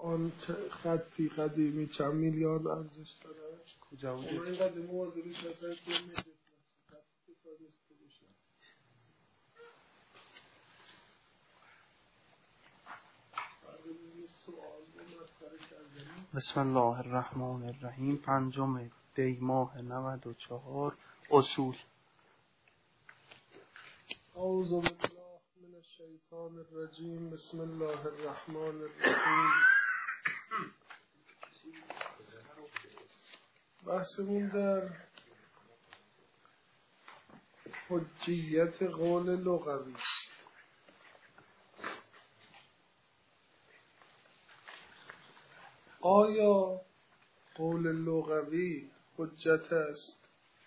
آن خطی قدیمی چند میلیارد ارزش داره؟ کجا بود؟ اون اینقدر مواظبش هستن که نجات بسم الله الرحمن الرحیم. 5 دی ماه 94. اصول. اعوذ بالله من الشیطان الرجیم. بسم الله الرحمن الرحیم. بحثمون در حجیت قول لغوی است. آیا قول لغوی حجت است؟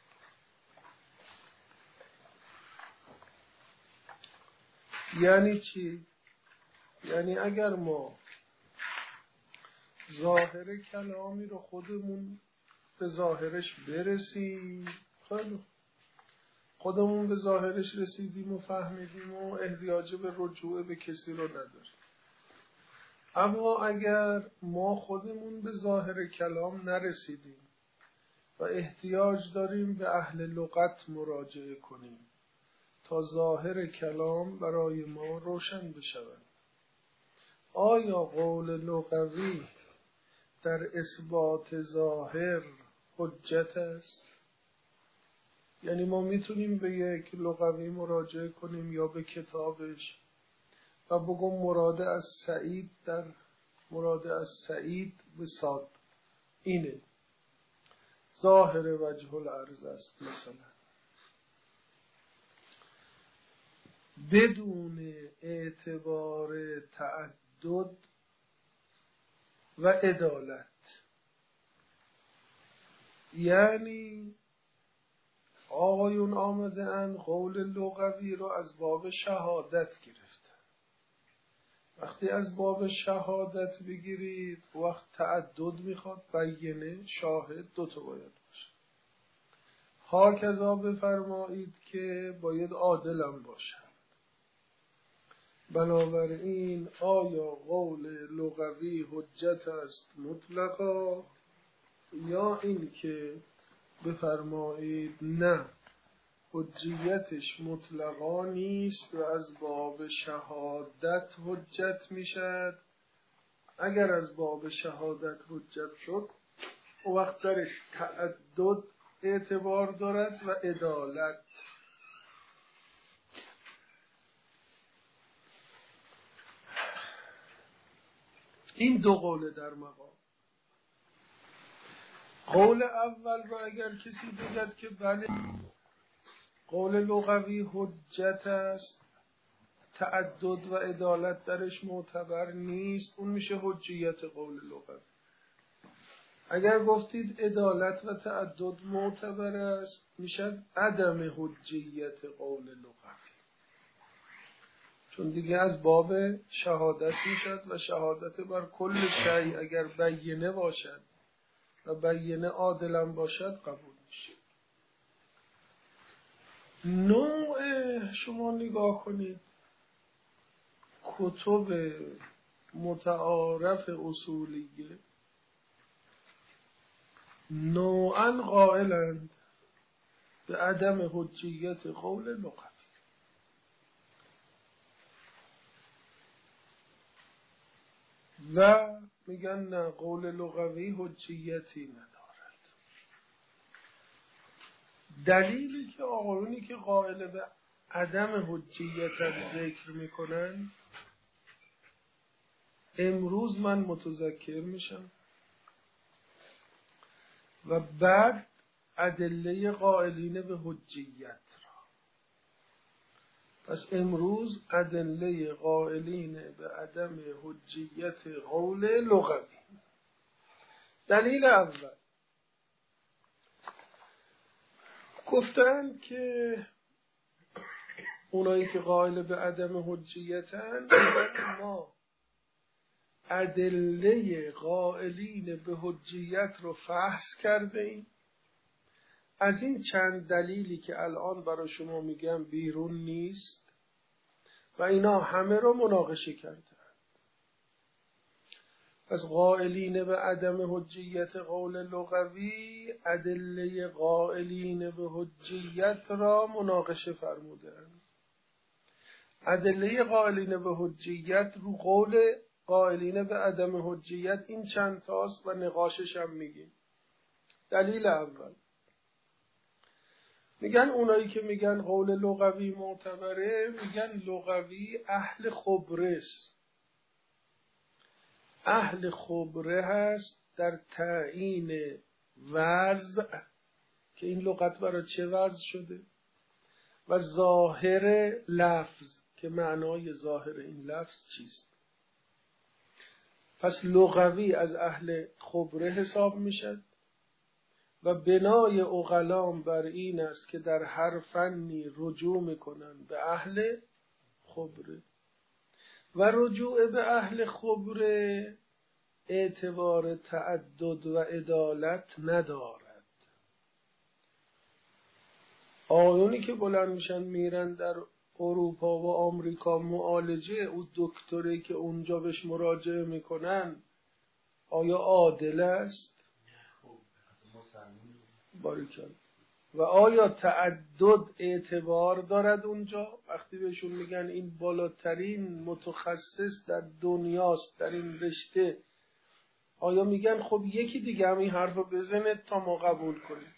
یعنی چی؟ یعنی اگر ما ظاهر کلامی رو خودمون به ظاهرش برسیم، خودمون به ظاهرش رسیدیم و فهمیدیم و احتیاج به رجوع به کسی رو نداریم. اما اگر ما خودمون به ظاهر کلام نرسیدیم و احتیاج داریم به اهل لغت مراجعه کنیم تا ظاهر کلام برای ما روشن بشود، آیا قول لغوی در اثبات ظاهر حجت است؟ یعنی ما میتونیم به یک لغوی مراجعه کنیم یا به کتابش و بگم مراد از سعید به صاد اینه، ظاهر وجه العرض است مثلا، بدون اعتبار تعدد و عدالت. یعنی آقایون آمده ان قول لغوی رو از باب شهادت گرفتن. وقتی از باب شهادت بگیرید وقت تعدد میخواد، بینه شاهد دوتا باید باشه. هاکذا بفرمایید که باید عادلم باشن. بنابراین آیا قول لغوی حجت است مطلقا، یا این که بفرمایید نه حجیتش مطلقا نیست و از باب شهادت حجت میشد؟ اگر از باب شهادت حجت شد وقت درش تعدد اعتبار دارد و عدالت. این دو قول در مقام. قول اول را اگر کسی بگد که بله قول لغوی حجت است، تعدد و عدالت درش معتبر نیست، اون میشه حجیت قول لغوی. اگر گفتید عدالت و تعدد معتبر است، میشه عدم حجیت قول لغوی، چون دیگه از باب شهادت میشد و شهادت بر کل شیء اگر بینه باشد و بینه عادلم باشد قبول میشه. نوع شما نگاه کنید کتب متعارف اصولیه نوعاً قائلند به عدم حجیت قول لغوی و میگن نه، قول لغوی حجیتی ندارد. دلیلی که آقایونی که قائل به عدم حجیت ذکر میکنن امروز من متذکر میشم و بعد ادله قائلین به حجیت را. پس امروز ادله قائلین به عدم حجیت قول لغوی. دلیل اول، گفتند که اونایی که قائل به عدم حجیتن ما ادله قائلین به حجیت رو فحص کرده ایم، از این چند دلیلی که الان برای شما میگم بیرون نیست و اینا همه رو مناقشه کردن. پس قائلین به عدم حجیت قول لغوی ادله قائلین به حجیت را مناقشه فرمودند. ادله قائلین به حجیت رو قول قائلین به عدم حجیت این چند تاست و نقاشش هم میگیم. دلیل اول میگن اونایی که میگن قول لغوی معتبره، میگن لغوی اهل خبره است. اهل خبره هست در تعیین وضع که این لغت برای چه وضع شده و ظاهر لفظ که معنای ظاهر این لفظ چیست. پس لغوی از اهل خبره حساب میشد و بنای عقلام بر این است که در هر فنی رجوع میکنن به اهل خبره و رجوع به اهل خبره اعتبار تعدد و عدالت ندارد. آیونی که بلند میشن میرن در اروپا و آمریکا معالجه، او دکتری که اونجا بهش مراجعه میکنن آیا عادل است؟ باریکن. و آیا تعدد اعتبار دارد اونجا؟ وقتی بهشون میگن این بالاترین متخصص در دنیاست در این رشته، آیا میگن خب یکی دیگه هم این حرفو بزنه تا ما قبول کنیم؟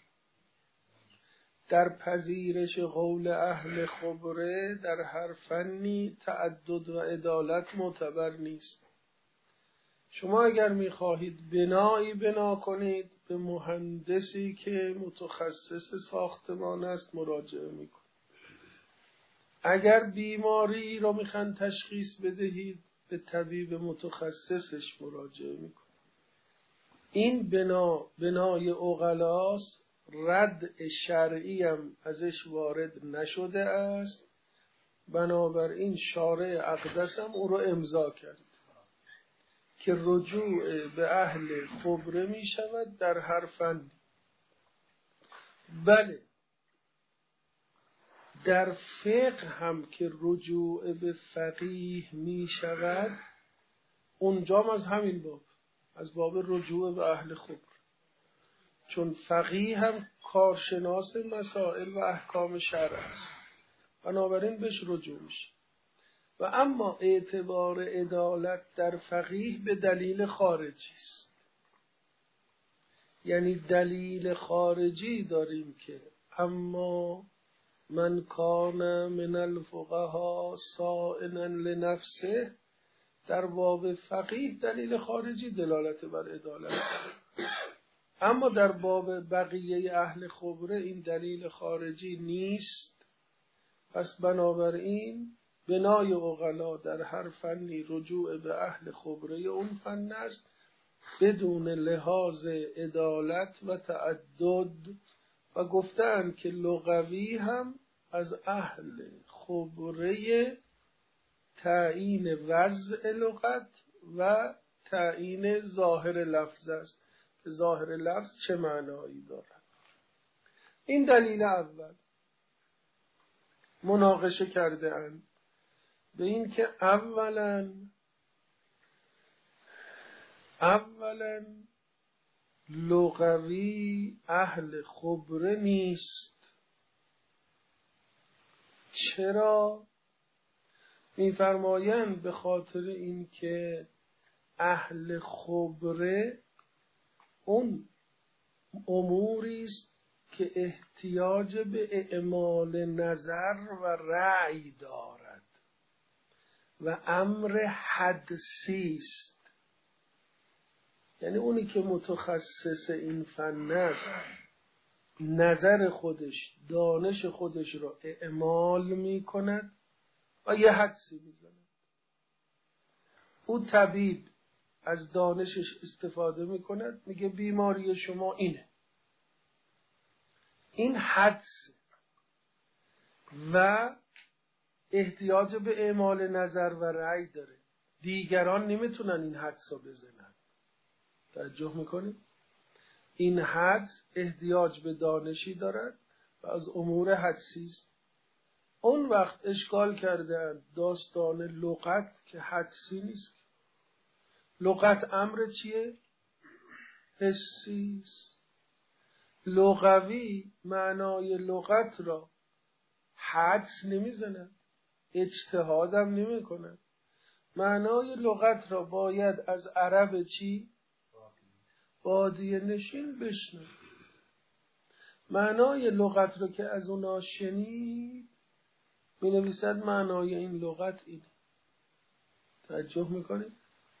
در پذیرش قول اهل خبره در هر فنی تعدد و عدالت معتبر نیست. شما اگر میخواهید بنایی بنا کنید به مهندسی که متخصص ساختمان است مراجعه میکنید. اگر بیماری را میخواین تشخیص بدهید به طبیب متخصصش مراجعه میکنید. این بنای عقلاست، رد شرعی هم ازش وارد نشده است، بنابراین شارع اقدس هم او رو امضا کرد که رجوع به اهل خبره می شود در هر فن. بله در فقه هم که رجوع به فقیه می شود، اونجا از همین باب، از باب رجوع به اهل خبره، چون فقیه هم کارشناس مسائل و احکام شرع است، بنابراین بهش رجوع میشه. و اما اعتبار عدالت در فقیه به دلیل خارجی است. یعنی دلیل خارجی داریم که اما من کان من الفقهاء صائنا لنفسه، در باب فقیه دلیل خارجی دلالت بر عدالت داره. اما در باب بقیه اهل خبره این دلیل خارجی نیست. پس بنابراین بنای عقلا در هر فنی رجوع به اهل خبره اون فن است بدون لحاظ عدالت و تعدد. و گفتن که لغوی هم از اهل خبره تعیین وضع لغت و تعیین ظاهر لفظ است. ظاهر لفظ چه معنایی دارد؟ این دلیل اول. مناقشه کرده اند به این که اولا لغوی اهل خبره نیست. چرا؟ می‌فرمایند به خاطر این که اهل خبره اون اموری است که احتیاج به اعمال نظر و رأی دارد و امر حدسی است. یعنی اونی که متخصص این فن است نظر خودش، دانش خودش را اعمال می کند و یه حدسی می زند. او طبیب از دانشش استفاده می کند، میگه بیماری شما اینه. این حدس و احتیاج به اعمال نظر و رأی داره. دیگران نمیتونن این حدس رو بزنن. توجه میکنید؟ این حدس احتیاج به دانشی دارد و از امور حدسی است. اون وقت اشکال کردن داستان لغت که حدسی نیست. لغت امر چیه؟ حسی است. لغوی معنای لغت را حدس نمیزند، اجتهادم نمیکنه. معنای لغت را باید از عرب چی؟ بادیه نشین بشنوه. معنای لغت را که از اونا شنید می نویسد معنای این لغت اینه. توجه میکنید؟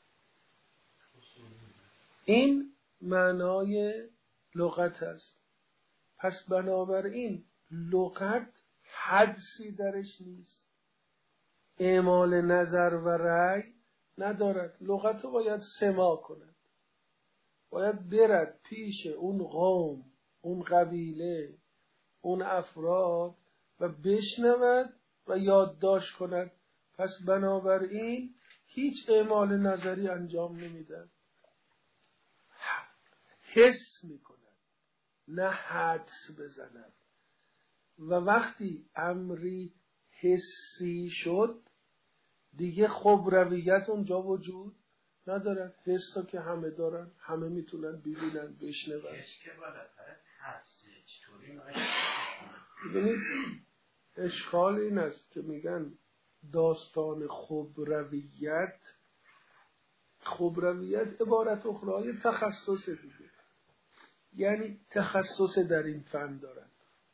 این معنای لغت است. پس بنابراین لغت حدسی درش نیست، اعمال نظر و رأی ندارد. لغت رو باید سما کند، باید برد پیش اون قوم، اون قبیله، اون افراد و بشنود و یادداشت کند. پس بنابراین هیچ اعمال نظری انجام نمیدن، حس میکند نه حدس بزند. و وقتی امری حسی شد دیگه خبرویت اونجا وجود ندارد. حسا که همه دارن، همه میتونن ببینن بشنون. ببینید اشکال این است که میگن داستان خبرویت عبارت اخرای تخصص دیگه، یعنی تخصص در این فن دارد.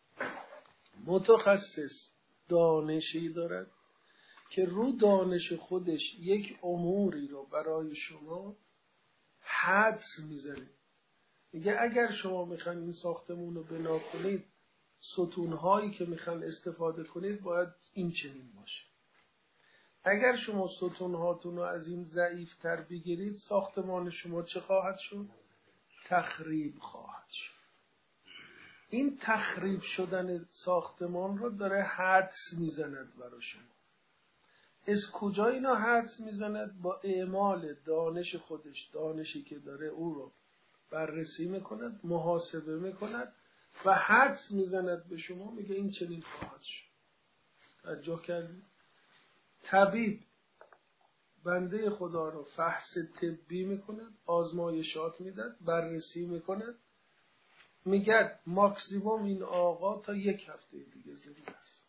متخصص دانشی دارد که رو دانش خودش یک اموری رو برای شما حدس میزنه. میگه اگر شما میخواین این ساختمون رو بنا کنید، ستونهایی که میخواین استفاده کنید باید این چنین باشه. اگر شما ستونهاتون رو از این ضعیفتر بگیرید، ساختمان شما چه خواهد شد؟ تخریب خواهد شد. این تخریب شدن ساختمان رو داره حدس میزند برای شما. از کجا اینا حدس میزند؟ با اعمال دانش خودش، دانشی که داره او رو بررسی میکند، محاسبه میکند و حدس میزند به شما، میگه این چنین خواهد شد. توجه کردید؟ طبیب بنده خدا رو فحص طبی میکند، آزمایشات میداد، بررسی میکند، میگه ماکسیموم این آقا تا 1 هفته دیگه زنده است،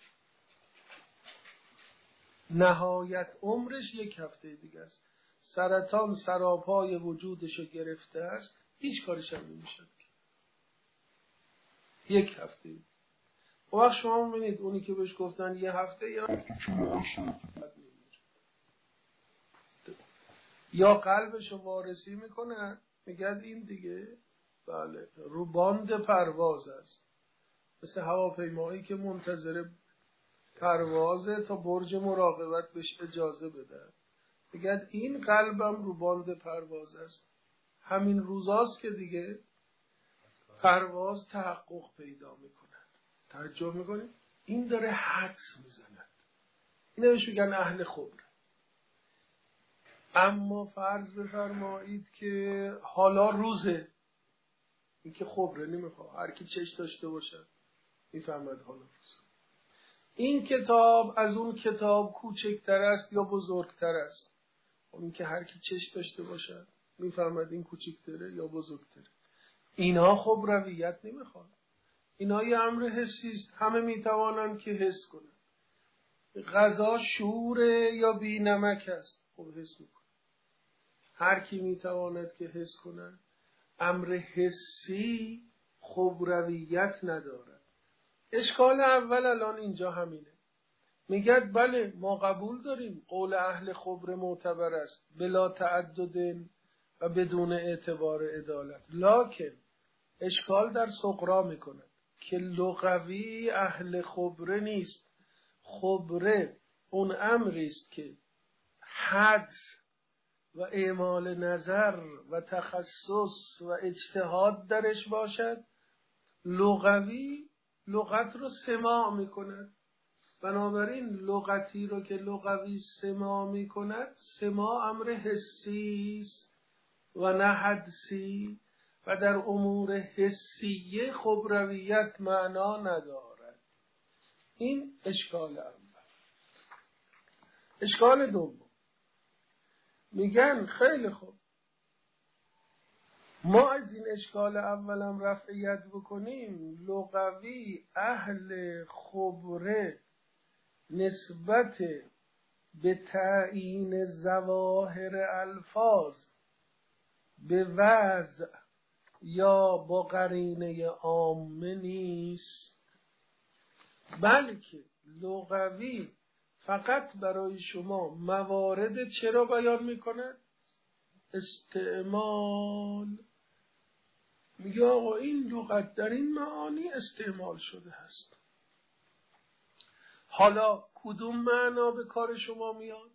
نهایت عمرش 1 هفته دیگه است. سرطان سراپای وجودشو گرفته است، هیچ کارش هم نمیشه. 1 هفته. اون وقت شما میبینید اونی که بهش گفتن 1 هفته یا قلبشو وارسی میکنه، میگن این دیگه بله رو باند پرواز است، مثل هواپیمایی که منتظر پروازه تا برج مراقبت بهش اجازه بده. میگن این قلبم رو باند پرواز است. همین روزاست که دیگه پرواز تحقق پیدا میکنه. توجه میکنید؟ این داره حدس میزند. اینه بهش میگن اهل خبره. اما فرض بفرمایید که حالا روزه، این که خبره نمیخواد، هر کی چش داشته باشه میفهمد حالا روزه. این کتاب از اون کتاب کوچکتر است یا بزرگتر است؟ این که هر کی چش داشته باشه میفهمد این کوچکتره یا بزرگتره. اینها خبرویت نمیخواد، اینها یه امر حسی است. همه میتوانند که حس کنند. غذا شوره یا بی نمک است؟ خب حس میکنه. هر کی میتواند که حس کنه. امر حسی خبرویت ندارد. اشکال اول الان اینجا همینه. میگد بله ما قبول داریم قول اهل خبره معتبر است بلا تعدد و بدون اعتبار عدالت، لکن اشکال در سغرا میکند که لغوی اهل خبره نیست. خبره اون امری است که حدس و اعمال نظر و تخصص و اجتهاد درش باشد. لغوی لغت رو سماع میکند. بنابراین لغتی رو که لغوی سماع میکند، سماع امر حسی است و نه حدسی، و در امور حسیه خبرویت معنا ندارد. این اشکال اول. اشکال دوم، میگن خیلی خوب، ما از این اشکال اولم رفعیت بکنیم. لغوی اهل خبره نسبت به تعیین ظواهر الفاظ به وضع یا با قرینه عامه نیست، بلکه لغوی فقط برای شما موارد چرا بیان میکند؟ استعمال. میگه آقا این لغت در این معانی استعمال شده هست. حالا کدوم معنا به کار شما میاد؟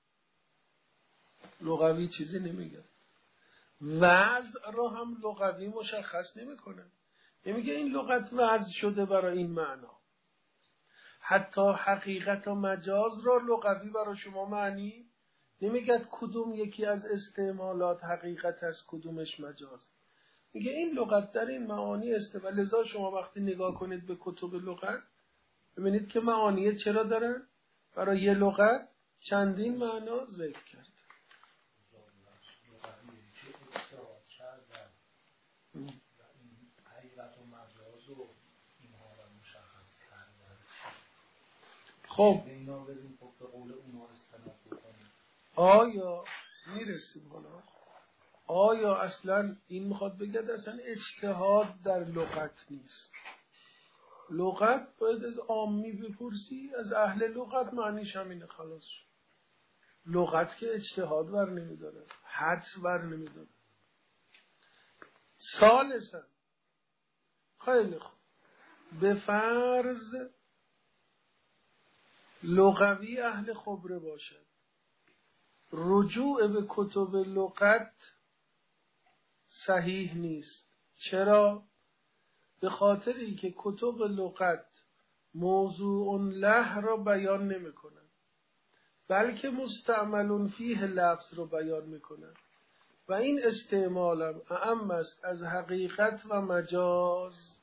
لغوی چیزی نمیگه. وضع را هم لغوی مشخص نمیکنه. نمیگه این لغت وضع شده برای این معنا. حتی حقیقت و مجاز را لغوی برای شما معنی نمیگه کدوم یکی از استعمالات حقیقت است کدومش مجاز. میگه این لغت در این معانی است. و لذا شما وقتی نگاه کنید به کتب لغت ببینید که معانی چرا دارن؟ برای یه لغت چندین معنا ذکر کرد. خب آیا میرسیم حالا؟ آیا اصلا این میخواد بگه اصلا اجتهاد در لغت نیست؟ لغت باید از عامی بپرسی، از اهل لغت معنیش همینه خلاص. لغت که اجتهاد ور نمیداره، حدس ور نمیداره. ثالثاً خیلی خوب، به فرض لغوی اهل خبره باشد، رجوع به کتب لغت صحیح نیست. چرا؟ به خاطری که کتب لغت موضوع له را بیان نمی کنند، بلکه مستعمل فیه لفظ را بیان می کنند و این استعمالم اعم است از حقیقت و مجاز.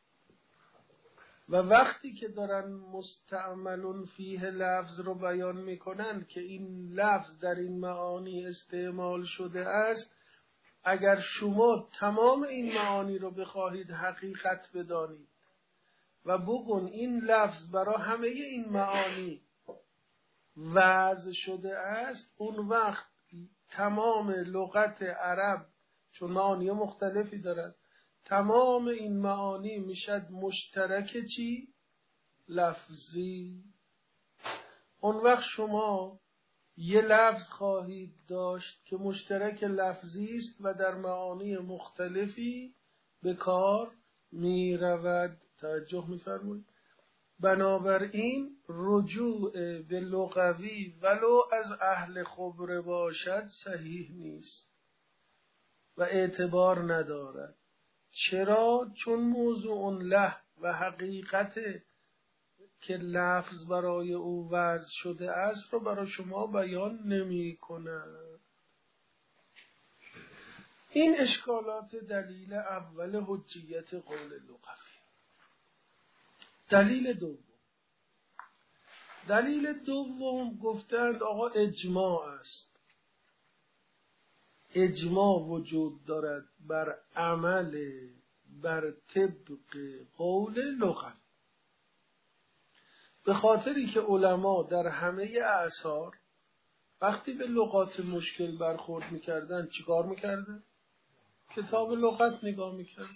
و وقتی که دارن مستعمل فیه لفظ رو بیان میکنن که این لفظ در این معانی استعمال شده است، اگر شما تمام این معانی رو بخواهید حقیقت بدانید و بگون این لفظ برای همه این معانی وضع شده است، اون وقت تمام لغت عرب، چون معانی مختلفی دارد، تمام این معانی میشد مشترک چی؟ لفظی. اون وقت شما یه لفظ خواهید داشت که مشترک لفظی است و در معانی مختلفی به کار می رود. توجه می فرمایید؟ بنابراین رجوع به لغوی ولو از اهل خبره باشد صحیح نیست و اعتبار ندارد. چرا؟ چون موضوع له و حقیقت که لفظ برای او وضع شده است رو برای شما بیان نمی کند. این اشکالات دلیل اول حجیت قول لغوی. دلیل دوم گفتند آقا اجماع است. اجماع وجود دارد بر عمل بر طبق قول لغوی. به خاطری که علما در همه اعصار وقتی به لغات مشکل برخورد میکردن چیکار میکردن؟ کتاب لغت نگاه میکردن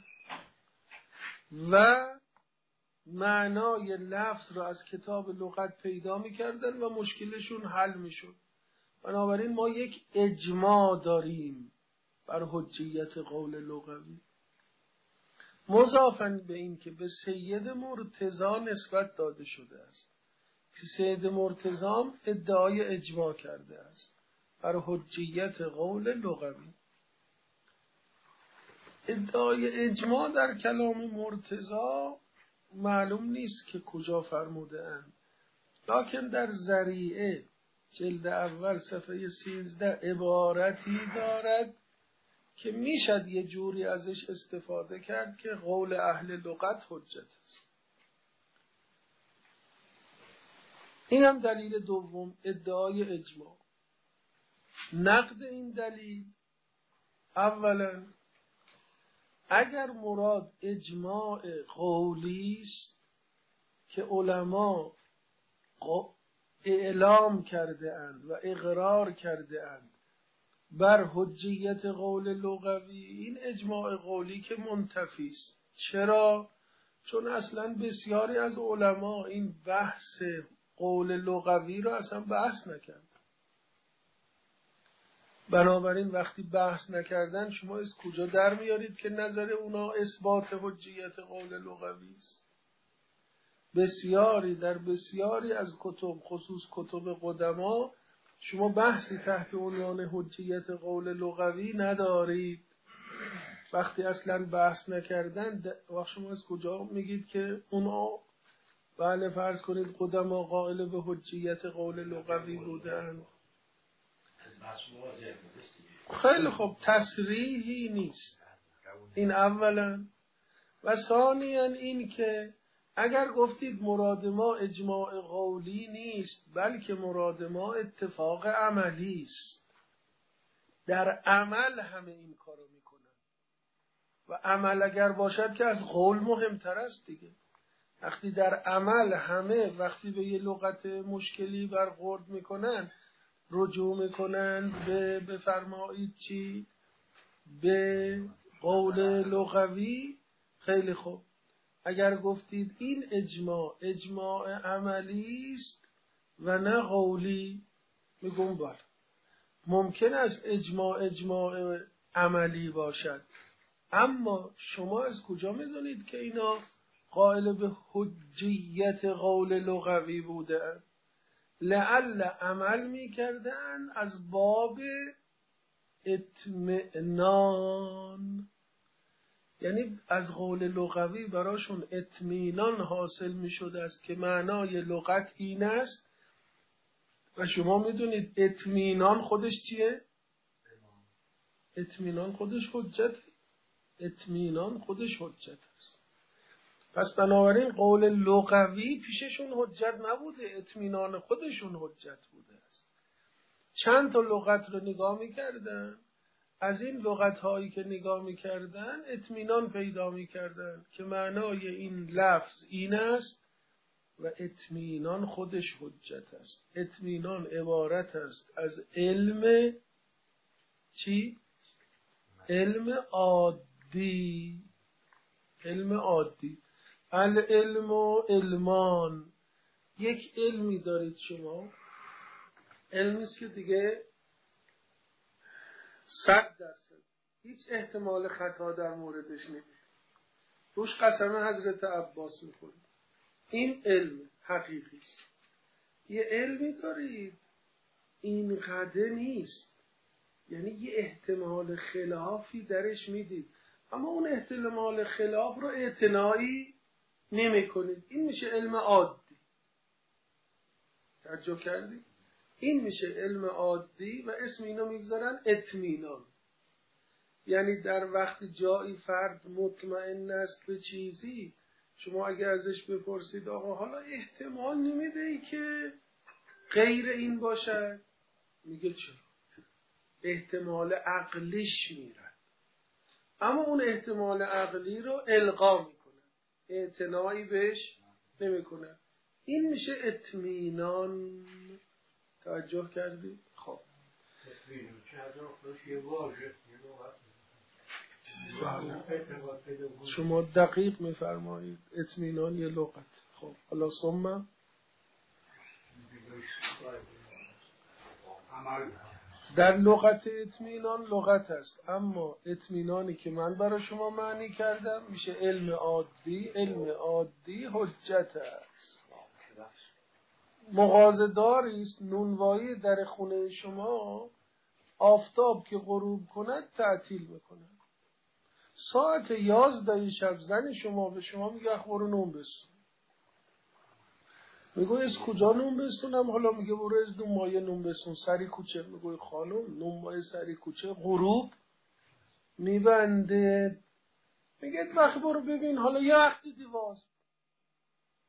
و معنای لفظ را از کتاب لغت پیدا میکردن و مشکلشون حل میشد. بنابراین ما یک اجماع داریم بر حجیت قول لغوی، مضافاً به این که به سید مرتضی نسبت داده شده است که سید مرتضی ادعای اجماع کرده است بر حجیت قول لغوی. ادعای اجماع در کلام مرتضی معلوم نیست که کجا فرموده اند، لکن در ذریعه جلد اول صفحه 13 عبارتی دارد که میشد یه جوری ازش استفاده کرد که قول اهل لغت حجت است. این هم دلیل دوم، ادعای اجماع. نقد این دلیل، اولا اگر مراد اجماع قولی است که علما اعلام کرده اند و اقرار کرده اند بر حجیت قول لغوی، این اجماع قولی که منتفی است. چرا؟ چون اصلا بسیاری از علما این بحث قول لغوی را اصلا بحث نکردن. بنابراین وقتی بحث نکردن شما از کجا در میارید که نظر اونا اثبات حجیت قول لغوی است؟ در بسیاری از کتب، خصوص کتب قدما، شما بحثی تحت عنوان حجیت قول لغوی ندارید. وقتی اصلا بحث نکردن، وقت شما از کجا میگید که اونا بله فرض کنید قدما قائل به حجیت قول لغوی بودن؟ خیلی خوب، تصریحی نیست. این اولا. و ثانیا این که اگر گفتید مراد ما اجماع قولی نیست بلکه مراد ما اتفاق عملی است، در عمل همه این کارو میکنن و عمل اگر باشد که از قول مهمتر است دیگه. وقتی در عمل همه وقتی به یه لغت مشکلی برخورد میکنن رجوع میکنن به بفرمایید چی؟ به قول لغوی. خیلی خوب، اگر گفتید این اجماع عملی است و نه قولی، میگم بله ممکن است اجماع عملی باشد، اما شما از کجا میدونید که اینا قائل به حجیت قول لغوی بودن؟ لعل عمل میکردن از باب اطمئنان، یعنی از قول لغوی براشون اطمینان حاصل میشد است که معنای لغت این است. و شما میدونید اطمینان خودش چیه؟ اطمینان خودش حجت. اطمینان خودش حجت است. پس بنابراین قول لغوی پیششون حجت نبوده، اطمینان خودشون حجت بوده است. چند تا لغت رو نگاه میکردن، از این لغت هایی که نگاه میکردن اطمینان پیدا میکردن که معنای این لفظ این است و اطمینان خودش حجت است. اطمینان عبارت است از علم چی؟ علم عادی. علم عادی. العلم و علمان. یک علمی دارید شما، علمیست که دیگه 100% هیچ احتمال خطا در موردش نیست، روش قسم حضرت عباس میخورید، این علم حقیقی است. یه علمی دارید این قدر نیست، یعنی یه احتمال خلافی درش میدید اما اون احتمال خلاف رو اعتنایی نمی کنید. این میشه علم عادی. توجه کردید؟ این میشه علم عادی و اسم اینو میگذارن اطمینان. یعنی در وقت جایی فرد مطمئن است به چیزی، شما اگه ازش بپرسید آقا حالا احتمال نمیده ای که غیر این باشد، میگه چرا؟ احتمال عقلیش میرد، اما اون احتمال عقلی رو القا میکنه، اعتنایی بهش نمیکنه. این میشه اطمینان. توجه کردید؟ خب شما دقیق میفرمایید، اطمینان یه لغت. خب حالا ثم در لغت اطمینان لغت است، اما اطمینانی که من برای شما معنی کردم میشه علم عادی. علم عادی حجت است. مغازه‌داری است نونوایی در خونه شما، آفتاب که غروب کند تعطیل میکند. ساعت 11 شب زن شما به شما میگه برو نون بستون. میگه از کجا نون بستونم؟ حالا میگه برو از دو مایه نون بستون سری کوچه. میگه خانم نون مایه سری کوچه غروب میبنده. میگه وقت برو ببین حالا یه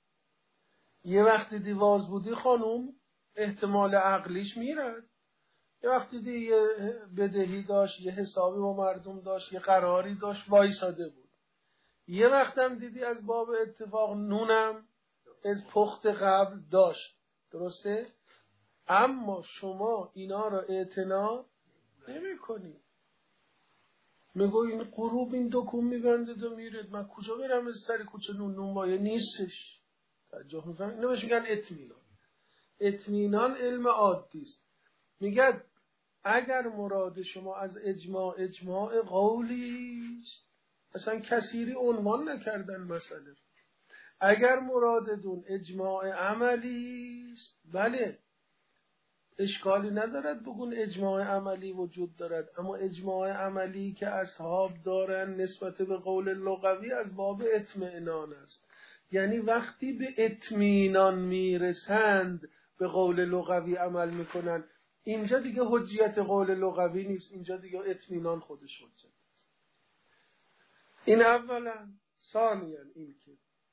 وقتی دیواز بودی خانم احتمال عقلیش میرد، یه وقت دیدی یه بدهی داشت، یه حسابی با مردم داشت، یه قراری داشت، وایساده بود. یه وقتم دیدی از باب اتفاق نونم از پخت قبل داشت. درسته؟ اما شما اینا را اعتنا نمی کنی. میگو این غروب این دکون میبنده و میرد، من کجا برم از سر کوچه نون مایه نیستش. توجه میفهم؟ اینو بهش میگن اطمینان. اطمینان علم عادی است. میگه اگر مراد شما از اجماع قولی است، اصلا کثیری عنوان نکردن مسئله. اگر مرادتون اجماع عملی است، بله اشکالی ندارد بگون اجماع عملی وجود دارد، اما اجماع عملی که اصحاب دارن نسبت به قول لغوی از باب اطمینان است. یعنی وقتی به اطمینان میرسند به قول لغوی عمل میکنن. اینجا دیگه حجیت قول لغوی نیست، اینجا دیگه اطمینان خودش حجت است. این اولا. ثانیا این که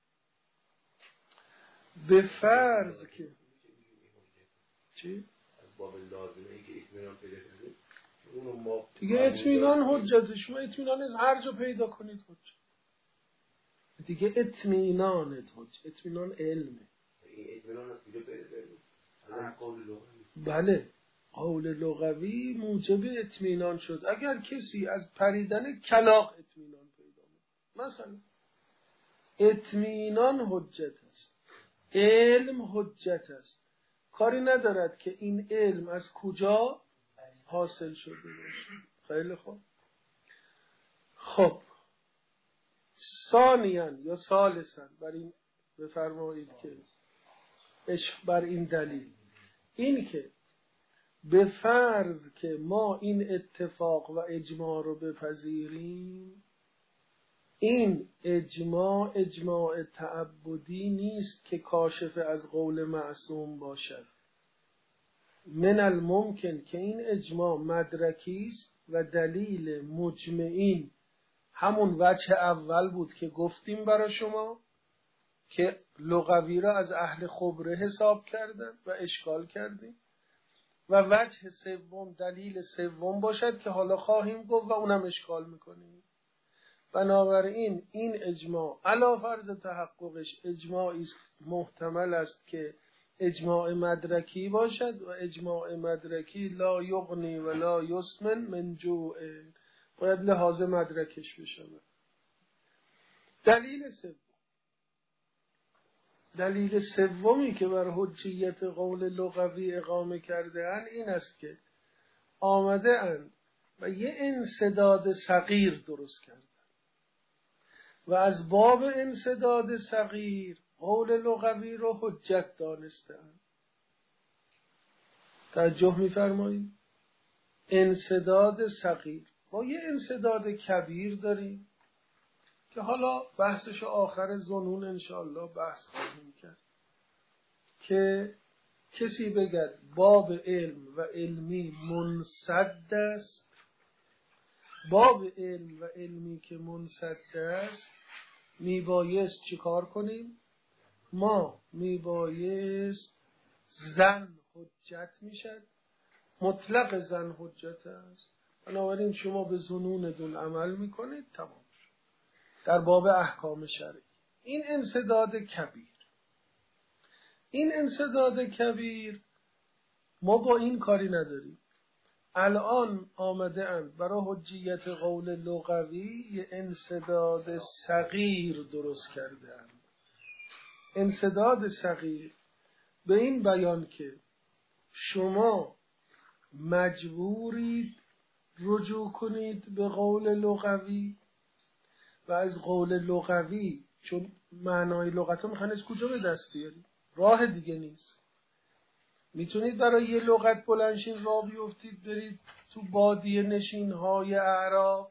به فرض که چی؟ باب لازمه ای که اطمینان پیدا کنید اونو ما دیگه اطمینان حجت. شما اطمینان از هر جا پیدا کنید حجت دیگه. اطمینانت حجت، اطمینان علمه. این اطمینان از کجا پیدا کنید؟ قول لغوی. بله قول لغوی موجب اطمینان شد. اگر کسی از پریدن کلاغ اطمینان پیدا کنه مثلا، اطمینان حجت است، علم حجت است. کاری ندارد که این علم از کجا حاصل شده باشه. خیلی خوب. خب ثانیاً یا ثالثاً بر این بفرمایید که عشق بر این دلیل، این که به فرض که ما این اتفاق و اجماع رو بپذیریم، این اجماع تعبدی نیست که کاشف از قول معصوم باشد. من الممکن که این اجماع مدرکی است و دلیل مجمعین همون وجه اول بود که گفتیم برای شما که لغوی را از اهل خبره حساب کردن و اشکال کردیم، و وجه سوم دلیل سوم باشد که حالا خواهیم گفت و اونم اشکال میکنیم. بنابراین این اجماع علی فرض تحققش اجماعی است محتمل است که اجماع مدرکی باشد و اجماع مدرکی لا یغنی و لا یسمن من جوع، باید لحاظ مدرکش بشود. دلیل سومی که بر حجیت قول لغوی اقامه کرده اند این است که آمده اند و یه انسداد صغیر درست کردن و از باب انسداد صغیر قول لغوی رو حجت دانستند. توجه می‌فرمایید؟ انسداد صغیر. ما یه انسداد کبیر داریم که حالا بحثش آخر ظنون انشاءالله بحث خواهیم کرد، که کسی بگد باب علم و علمی منسد است. باب علم و علمی که منسد است میبایست چی کار کنیم؟ ما میبایست زن حجت میشد، مطلق زن حجت است. بنابراین شما به ظنونتون عمل میکنید، تمام شد در باب احکام شرعی. این انسداد کبیر. این انسداد کبیر ما با این کاری نداریم. الان آمده اند برای حجیت قول لغوی یه انسداد صغیر درست کرده اند. انسداد صغیر به این بیان که شما مجبورید رجوع کنید به قول لغوی و از قول لغوی، چون معنای لغت رو میخواین از کجا به دست بیارید؟ راه دیگه نیست. میتونید برای یه لغت بلنشین راه بیفتید برید تو بادیه نشین‌های اعراب؟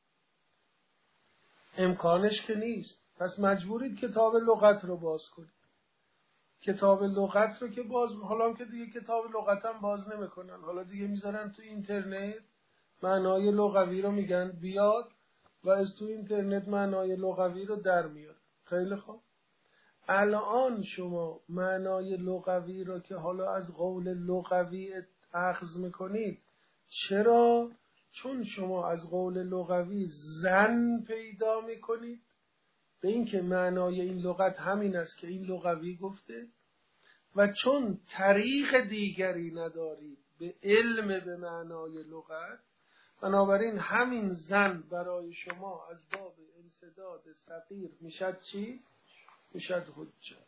امکانش که نیست. پس مجبورید کتاب لغت رو باز کنید. کتاب لغت رو که باز، حالا هم که دیگه کتاب لغت هم باز نمیکنن، حالا دیگه میذارن تو اینترنت معنای لغوی رو میگن بیاد و از تو اینترنت معنای لغوی رو در میاد. خیلی خوب. الان شما معنای لغوی رو که حالا از قول لغوی اخذ میکنید. چرا؟ چون شما از قول لغوی زن پیدا میکنید به این که معنای این لغت همین است که این لغوی گفته، و چون طریق دیگری ندارید به علم به معنای لغت، بنابراین همین زن برای شما از باب انسداد صغیر میشد چی؟ میشد حجت.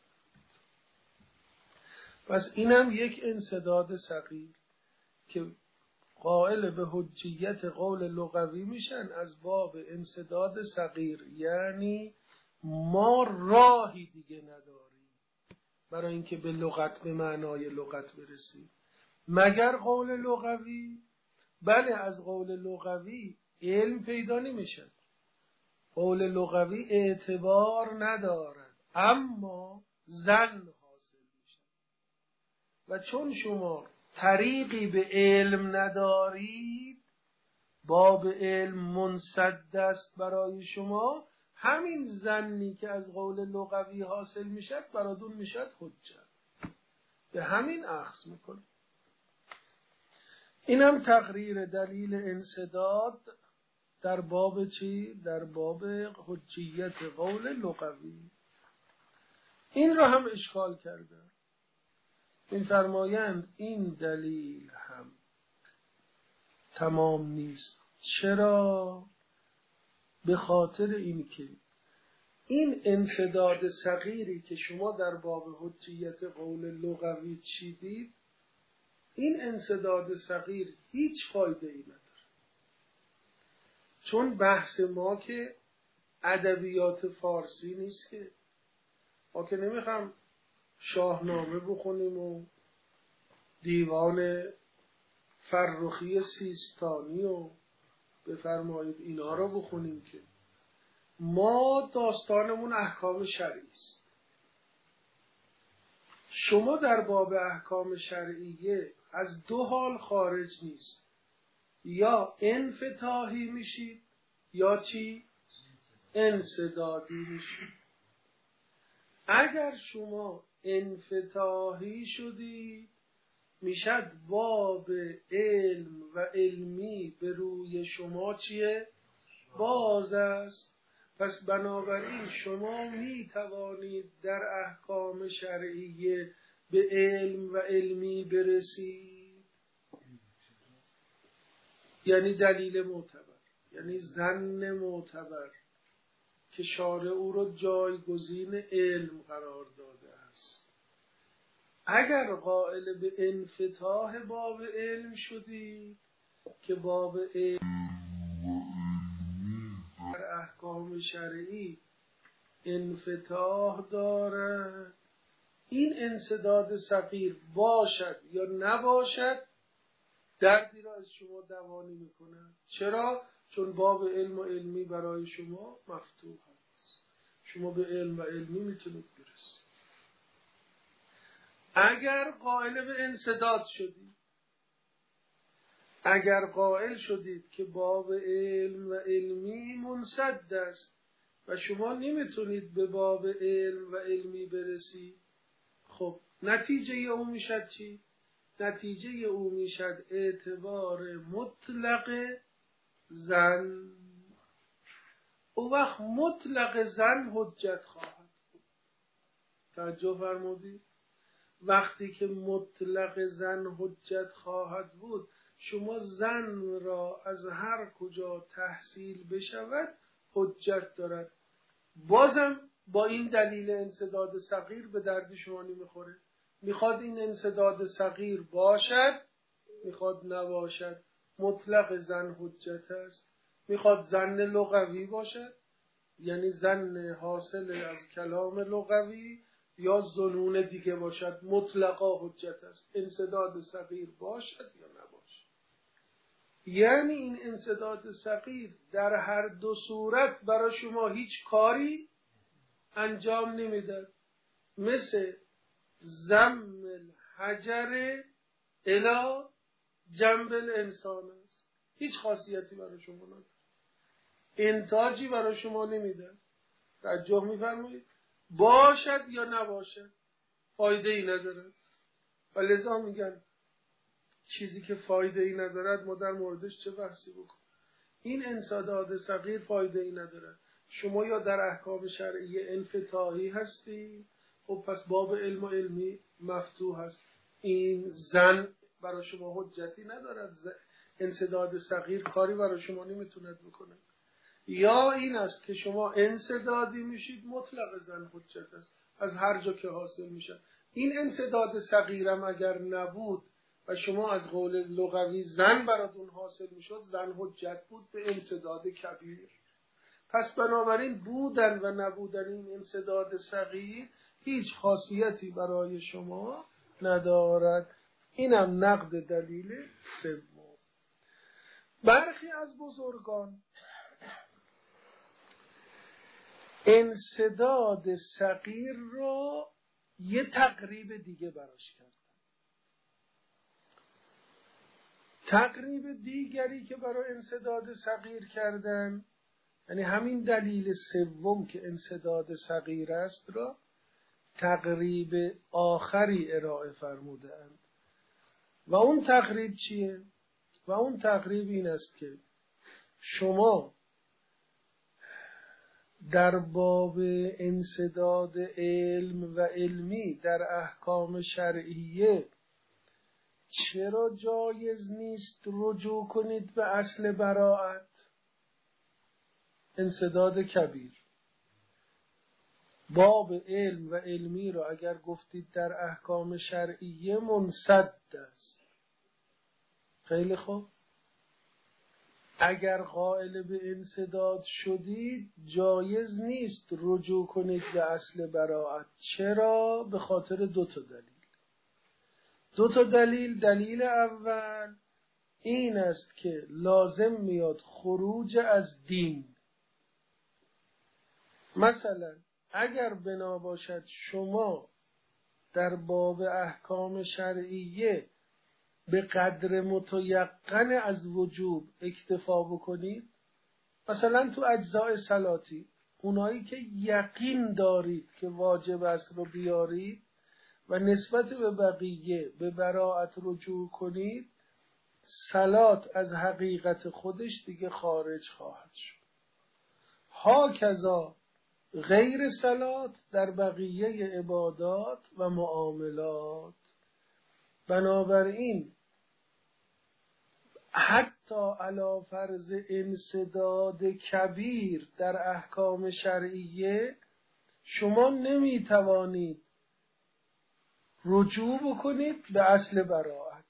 پس اینم یک انسداد صغیر که قائل به حجیت قول لغوی میشن از باب انسداد صغیر، یعنی ما راهی دیگه نداریم برای اینکه به لغت به معنای لغت برسیم مگر قول لغوی. بله از قول لغوی علم پیدا نمیشه، قول لغوی اعتبار ندارد، اما زن حاصل میشه. و چون شما طریقی به علم ندارید، باب علم منسد است برای شما، همین زنی که از قول لغوی حاصل میشد براتون میشد حجت. به همین اخذ میکنه. اینم تقریر دلیل انسداد در باب چی؟ در باب حجیت قول لغوی. این را هم اشکال کردن. این فرمایند این دلیل هم تمام نیست. چرا؟ به خاطر این که این انسداد صغیری که شما در باب حجیت قول لغوی چیدید، این انسداد صغیر هیچ فایده ای نداره. چون بحث ما که ادبیات فارسی نیست، که ما که نمیخوام شاهنامه بخونیم و دیوان فرخی سیستانی و بفرمایید اینا رو بخونیم، که ما داستانمون احکام شرعی است. شما در باب احکام شرعیه از دو حال خارج نیست، یا انفتاحی میشید یا چی؟ انسدادی میشید. اگر شما انفتاحی شدید میشد باب علم و علمی به روی شما چیه؟ باز است. پس بنابراین شما می توانید در احکام شرعیه به علم و علمی برسید، یعنی دلیل معتبر، یعنی ظن معتبر که شارع او را جایگزین علم قرار داده است. اگر قائل به انفتاح باب علم شدید که باب علم در احکام شرعی انفتاح دارد، این انسداد صغیر باشد یا نباشد دردی را از شما دوانی میکنه. چرا؟ چون باب علم و علمی برای شما مفتوح است، شما به علم و علمی میتونید برسید. اگر قائل به انسداد شدید، اگر قائل شدید که باب علم و علمی منسد است و شما نمیتونید به باب علم و علمی برسید، خب نتیجه او میشد چی؟ نتیجه او میشد اعتبار مطلق زن. او وقت مطلق زن حجت خواهد بود. توجه فرمودید؟ وقتی که مطلق زن حجت خواهد بود، شما زن را از هر کجا تحصیل بشود حجت دارد. بازم با این دلیل انسداد صغیر به درد شما نمیخوره. میخواد این انسداد صغیر باشد، میخواد نباشد، مطلق زن حجت است. میخواد زن لغوی باشد، یعنی زن حاصل از کلام لغوی، یا ظنون دیگه باشد، مطلقا حجت است. انسداد صغیر باشد یا نباشد. یعنی این انسداد صغیر در هر دو صورت برای شما هیچ کاری انجام نمیده. مثل ضم الحجر الی جنب الانسان است. هیچ خاصیتی برای شما نداره، انتاجی برای شما نمیده. توجه میفرمایید؟ باشد یا نباشد فایده ای نداره. و لذا میگن چیزی که فایده ای ندارد ما در موردش چه بحثی بکنیم؟ این انسداد صغیر فایده ای ندارد. شما یا در احکام شرعی انفتاحی هستی، خب پس باب علم و علمی مفتوح هست. این زن برای شما حجتی ندارد، انسداد صغیر کاری برای شما نمیتوند بکنه. یا این است که شما انسدادی میشید، مطلق زن حجت است از هر جا که حاصل میشه. این انسداد صغیرم اگر نبود و شما از قول لغوی زن براتون حاصل میشد، زن حجت بود به انسداد کبیر. پس بنابراین بودن و نبودن این انسداد صغیر هیچ خاصیتی برای شما ندارد. اینم نقد دلیل سوم. برخی از بزرگان انسداد صغیر را یه تقریب دیگه براش کردن. تقریب دیگری که برای انسداد صغیر کردن، یعنی همین دلیل سوم که انسداد صغیر است را تقریب آخری ارائه فرمودند. و اون تقریب چیه؟ و اون تقریب این است که شما در باب انسداد علم و علمی در احکام شرعیه چرا جایز نیست رجوع کنید به اصل براءت؟ انسداد کبیر. باب علم و علمی را اگر گفتید در احکام شرعیه منسد است، خیلی خوب، اگر قائل به انسداد شدید جایز نیست رجوع کنید به اصل براءت. چرا؟ به خاطر دو تا دلیل. دلیل اول این است که لازم میاد خروج از دین. مثلا اگر بنا باشد شما در باب احکام شرعیه به قدر متیقن از وجوب اکتفا بکنید، مثلا تو اجزاء صلاتی اونایی که یقین دارید که واجب است رو بیارید و نسبت به بقیه به براءت رجوع کنید، صلات از حقیقت خودش دیگه خارج خواهد شد. هاکذا غیر صلات در بقیه عبادات و معاملات. بنابراین حتی علی فرض انسداد کبیر در احکام شرعیه شما نمی توانید رجوع بکنید به اصل براءت،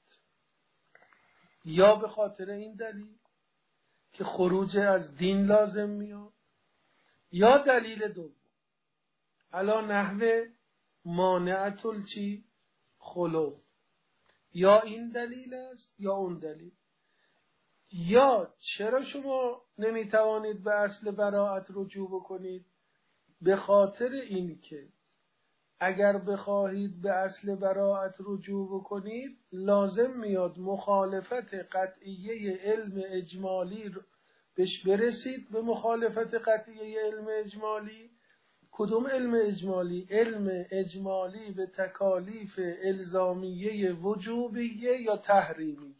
یا به خاطر این دلیل که خروج از دین لازم میاد، یا دلیل دوم علی نحو مانعت الچی خلو، یا این دلیل است یا اون دلیل. یا چرا شما نمیتوانید به اصل براءت رجوع بکنید؟ به خاطر این که اگر بخواهید به اصل براءت رجوع بکنید لازم میاد مخالفت قطعیه علم اجمالی بهش برسید. به مخالفت قطعیه علم اجمالی، کدوم علم اجمالی؟ علم اجمالی به تکالیف الزامیه وجوبیه یا تحریمیه.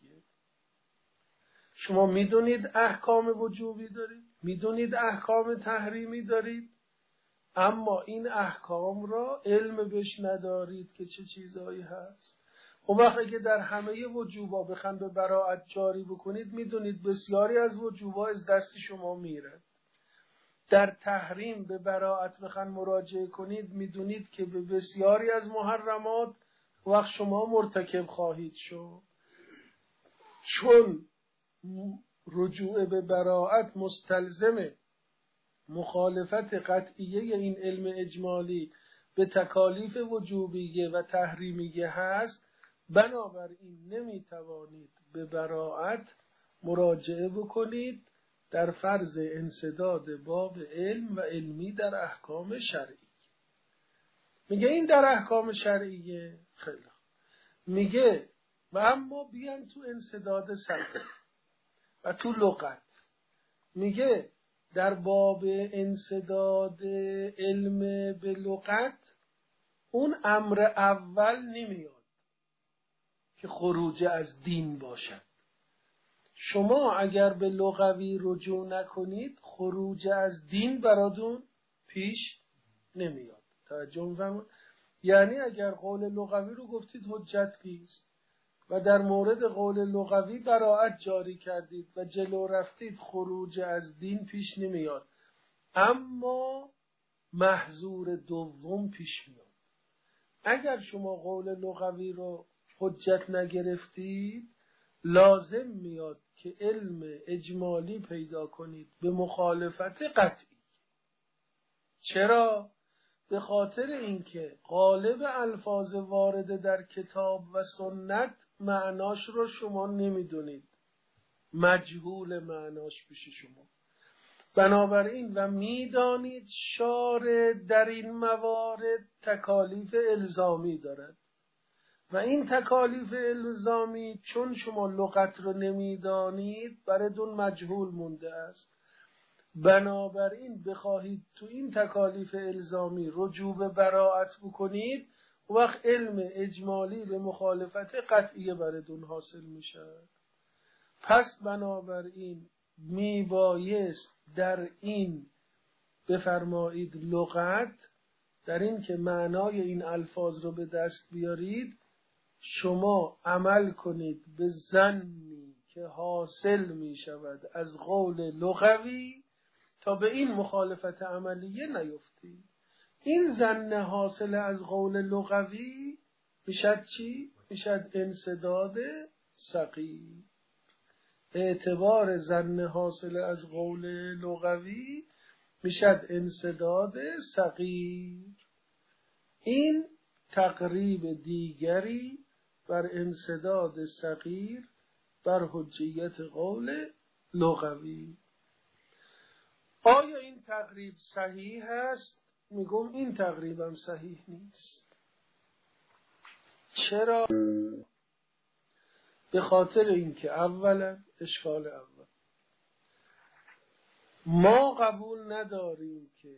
شما میدونید احکام وجوبی دارید، میدونید احکام تحریمی دارید، اما این احکام را علم بهش ندارید که چه چیزایی هست. اون وقتی که در همه وجوبا بخواید به براءت جاری بکنید، میدونید بسیاری از وجوبا از دست شما میره. در تحریم به براءت بخواید مراجعه کنید، میدونید که به بسیاری از محرمات وقت شما مرتکب خواهید شد. چون رجوع به براءت مستلزم مخالفت قطعیه این علم اجمالی به تکالیف وجوبیه و تحریمیه هست، بنابراین نمیتوانید به براءت مراجعه بکنید در فرض انسداد باب علم و علمی در احکام شرعی. میگه این در احکام شرعیه. خیلی میگه و اما بیان تو انسداد صغیر و تو لغت. میگه در باب انسداد علم به لغت اون امر اول نمیاد که خروج از دین باشد. شما اگر به لغوی رجوع نکنید خروج از دین براتون پیش نمیاد. توجه می‌فرمایید؟ یعنی اگر قول لغوی رو گفتید حجت نیست و در مورد قول لغوی براءت جاری کردید و جلو رفتید خروج از دین پیش نمیاد. اما محظور دوم پیش میاد. اگر شما قول لغوی رو حجت نگرفتید لازم میاد که علم اجمالی پیدا کنید به مخالفت قطعی. چرا؟ به خاطر اینکه غالب الفاظ وارده در کتاب و سنت معناش رو شما نمیدونید، مجهول معناش پیش شما. بنابراین و میدانید شارع در این موارد تکالیف الزامی دارد و این تکالیف الزامی چون شما لغت رو نمیدانید براتون مجهول مونده است. بنابراین بخواهید تو این تکالیف الزامی رجوع به براءت بکنید وقت علم اجمالی به مخالفت قطعیه براتون حاصل میشه. پس بنابراین میبایست در این بفرمایید لغت، در این که معنای این الفاظ رو به دست بیارید شما عمل کنید به ظنی که حاصل می شود از قول لغوی تا به این مخالفت عملیه نیفتید. این ظن حاصل از قول لغوی میشد چی؟ میشد انسداد صغیر. اعتبار ظن حاصل از قول لغوی میشد انسداد صغیر. این تقریب دیگری بر انسداد صغیر بر حجیت قول لغوی. آیا این تقریب صحیح است؟ میگم این تقریبم صحیح نیست. چرا؟ به خاطر اینکه اولا اشکال اول ما قبول نداریم که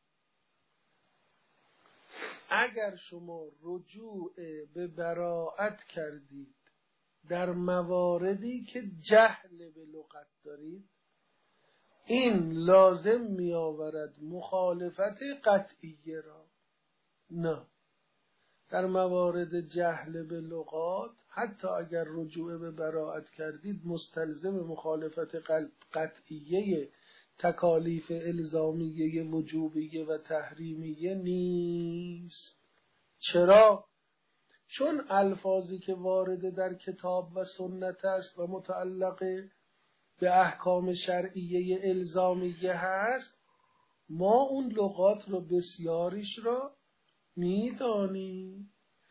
اگر شما رجوع به براءت کردید در مواردی که جهل به لغت دارید این لازم می آورد مخالفت قطعیه را. نه، در موارد جهل به لغات حتی اگر رجوع به براءت کردید مستلزم مخالفت قطعیه تکالیف الزامیه وجوبیه و تحریمیه نیست. چرا؟ چون الفاظی که وارد در کتاب و سنت است و متعلق به احکام شرعیه الزامیه هست ما اون لغات رو بسیاریش را میدانیم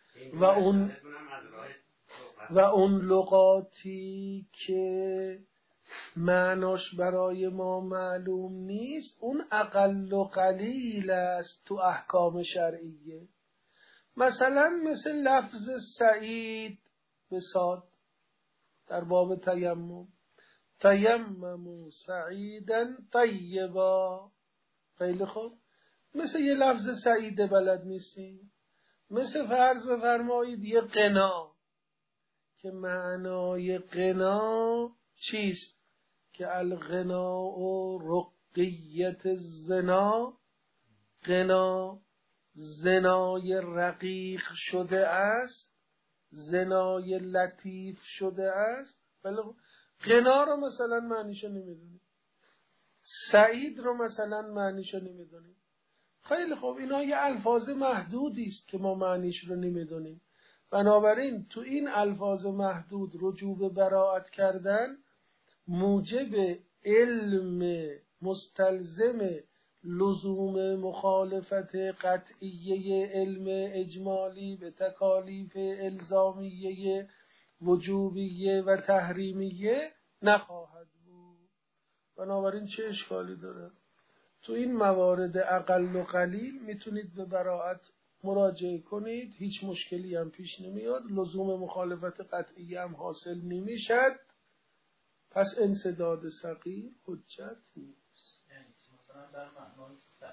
و اون لغاتی که معناش برای ما معلوم نیست اون اقل و قلیل است تو احکام شرعیه. مثلا مثل لفظ سعید به صاد در باب تیمم، تیمموا سعیدا طیبا. خیلی خوب، مثل یه لفظ سعید بلد نیستیم. مثل فرض بفرمایید یه قنا که معنای قنا چیست؟ که الغناء رقیت الزنا، قنا زنای رقیق شده است، زنای لطیف شده است. قنا رو مثلا معنیشو نمیدونیم، سعید رو مثلا معنیشو نمیدونیم. خیلی خوب، اینا یه الفاظ محدودی است که ما معنیش رو نمیدونیم. بنابراین تو این الفاظ محدود رجوع به براءت کردن موجب علم مستلزم لزوم مخالفت قطعیه علم اجمالی به تکالیف الزامیه وجوبیه و تحریمیه نخواهد بود. بنابراین چه اشکالی داره؟ تو این موارد اقل و قلیل میتونید به براءت مراجعه کنید، هیچ مشکلی هم پیش نمیاد، لزوم مخالفت قطعی هم حاصل نمیشد. پس انسداد صغیر حجت نیست.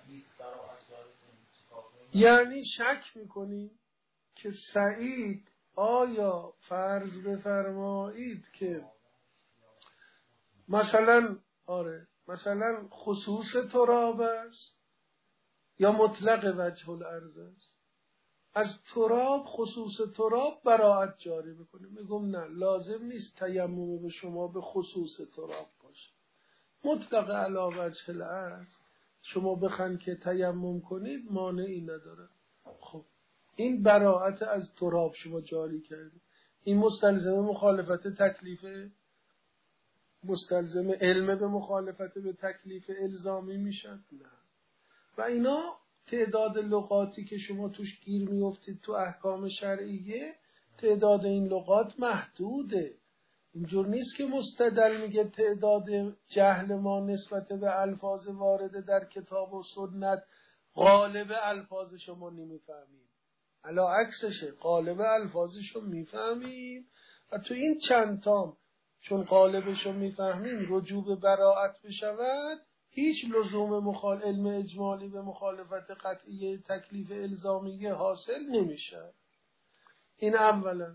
یعنی شک میکنیم که سعید آیا فرض بفرمایید که مثلا خصوص تراب است یا مطلق وجه الارض است؟ از تراب، خصوص تراب براءت جاری بکنیم. میگم نه، لازم نیست تیمم به شما به خصوص تراب باشه. مطلق علی وجه الارض شما بخواید که تیمم کنید مانعی نداره. خب این براءت از تراب شما جاری کردید، این مستلزم مخالفت تکلیف، مستلزم علم به مخالفت به تکلیف الزامی میشن؟ نه. و اینا تعداد لغاتی که شما توش گیر میافتید تو احکام شرعیه، تعداد این لغات محدوده. اینجور نیست که مستدل میگه تعداد جهل ما نسبت به الفاظ وارده در کتاب و سنت غالب الفاظ شما نمیفهمیم، علا عکسشه، غالب الفاظشو میفهمیم و تو این چند تام چون غالبشو میفهمیم رجوع به براءت بشود، هیچ لزوم علم اجمالی به مخالفت قطعی تکلیف الزامیه حاصل نمیشه. این اولا.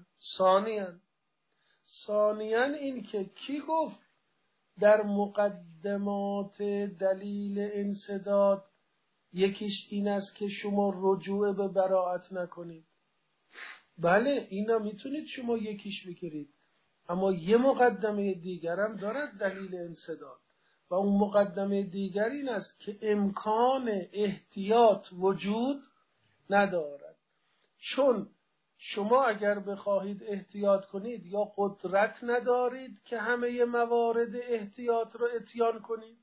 ثانیاً این که کی گفت در مقدمات دلیل انسداد یکیش این است که شما رجوع به براءت نکنید؟ بله اینا میتونید شما یکیش بگیرید، اما یه مقدمه دیگر هم دارد دلیل انسداد و اون مقدمه دیگر این است که امکان احتیاط وجود ندارد. چون شما اگر بخواهید احتیاط کنید یا قدرت ندارید که همه موارد احتیاط رو اتیان کنید،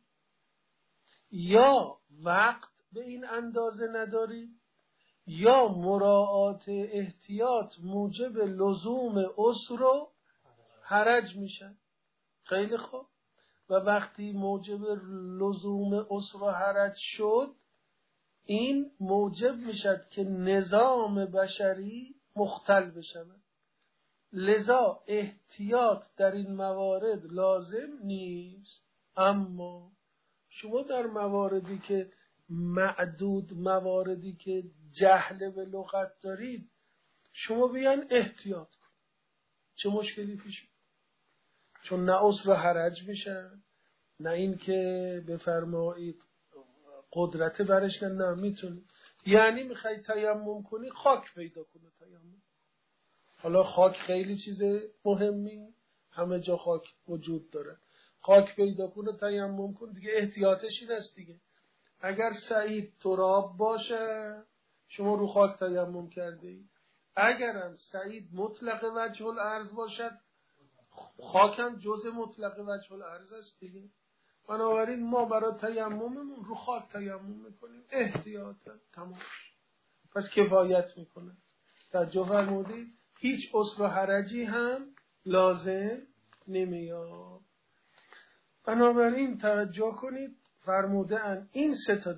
یا وقت به این اندازه ندارید، یا مراعات احتیاط موجب لزوم عسر و حرج میشن. خیلی خوب. و وقتی موجب لزوم عسر و حرج شد، این موجب میشد که نظام بشری مختل بشود. لذا احتیاط در این موارد لازم نیست. اما شما در مواردی که معدود، مواردی که جهل به لغت دارید، شما بیان احتیاط کن، چه مشکلی پیش میاد؟ چون نه عسر و حرج میشن، نه این که بفرمایید قدرت برش نه میتونی. یعنی میخوای تیمم کنی، خاک پیدا کنه تیمم. حالا خاک خیلی چیز مهمی، همه جا خاک وجود داره. خاک پیدا کنه تیمم کن دیگه. احتیاطش این است دیگه، اگر سعید تراب باشه شما رو خاک تیمم کرده اید، اگرم سعید مطلق وجه الارض باشد خاکم جزء مطلق وجه الارض است دیگه. بنابراین ما برای تیمممون رو خاک تیمم میکنیم احتیاطا، تمام. پس کفایت میکنه. توجه فرمودید؟ هیچ عسر و حرجی هم لازم نمیاد. بنابراین توجه کنید، فرموده ان این سه تا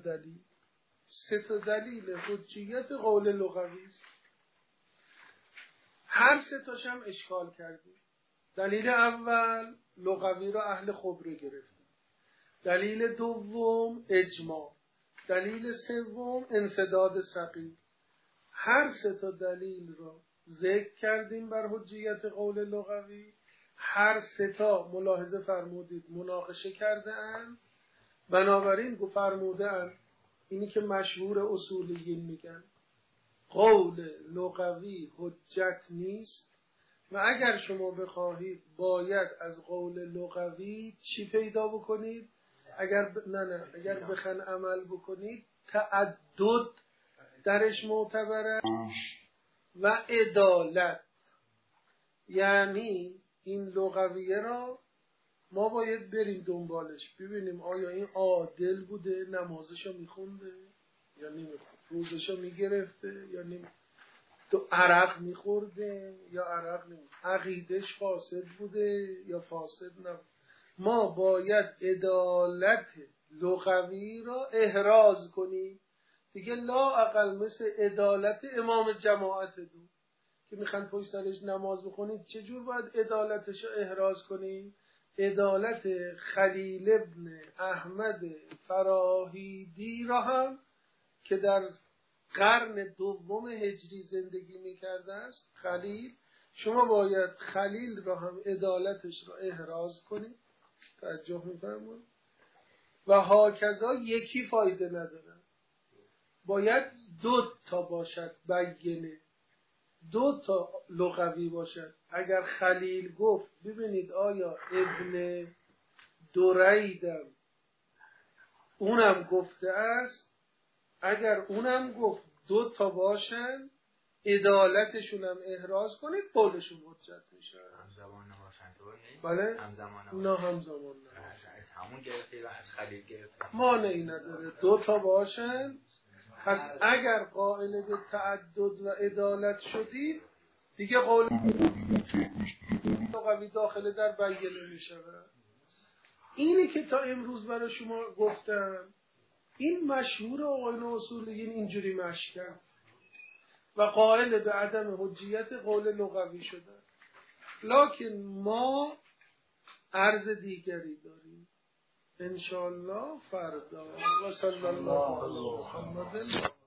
دلیل حجیت قول لغوی است. هر سه تاش هم اشکال کردیم. دلیل اول لغوی رو اهل خبره گرفتیم، دلیل دوم اجماع، دلیل سوم انسداد ثقیل. هر سه تا دلیل رو ذکر کردیم بر حجیت قول لغوی. هر سه تا ملاحظه فرمودید مناقشه کرده اند. بنابراین فرموده اند اینی که مشهور اصولیین میگن قول لغوی حجت نیست و اگر شما بخواهید باید از قول لغوی چی پیدا بکنید؟ اگر بخواید عمل بکنید تعدد درش معتبره و عدالت. یعنی این لغویه را ما باید بریم دنبالش ببینیم آیا این عادل بوده، نمازشو میخونده یا نمیخونده، روزشو میگرفته یا نمیخونده، تو عرق میخورده یا عرق نمیخورده، عقیدش فاسد بوده یا فاسد نبوده. ما باید عدالت لغوی را احراز کنیم دیگه. لا اقل مثل عدالت امام جماعت دو که میخوان پشت سرش نماز بخونید، چجور باید عدالتش رو احراز کنیم؟ عدالت خلیل ابن احمد فراهیدی را هم که در قرن دوم هجری زندگی میکرده است. خلیل شما باید خلیل را هم عدالتش را احراز کنید. توجه می‌فرمایید. و هاکذا یکی فایده نداره، باید 2 تا باشد بینه، 2 تا لغوی باشد. اگر خلیل گفت ببینید آیا ابن دریدم اونم گفته است، اگر اونم گفت 2 تا باشن عدالتشون هم احراز کنید قولشون حجت میشه. همزمان نباشن طور نیست؟ بله؟ همزمان نه همزمان نه. از همون گرفته و از خلیل گرفته مانعی نداره 2 تا باشن. پس اگر قائل به تعدد و عدالت شدید دیگه قول لغوی داخل در بیانه میشه. اینی که تا امروز برای شما گفتم این مشهور آقایون اصولیین اینجوری مشکن و قائل به عدم حجیت قول لغوی شدن. لکن ما عرض دیگری داریم انشاءالله فردا. و صلی الله علی محمد.